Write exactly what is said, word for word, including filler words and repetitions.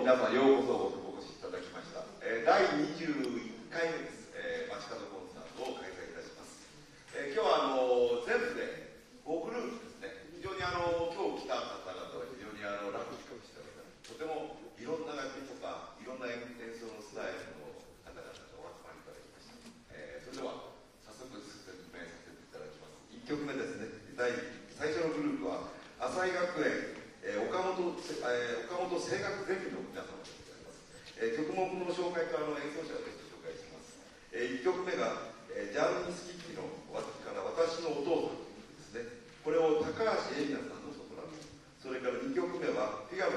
皆さんようこそお越しいただきました。えー、だいにじゅういっかいめです、えー、街角コンサートを開催いたします。えー、今日はあの全部でごグループですね。非常にあの今日来た方々は非常にあのラフにしております。とてもいろんな楽器とかいろんな演奏のスタイルの方々がお集まりいただきました。えー、それでは早速説明させていただきます。いっきょくめですね。第最初のグループは浅井学園えー、岡本、えー、岡本声楽ゼミの皆様でございます。えー、曲目の紹介とあの演奏者を紹介します。えー、いっきょくめが、えー、ジャンニスキッキのから私のお父さんですね。これを高橋恵里奈さんのソプラノ。それからにきょくめはピアノ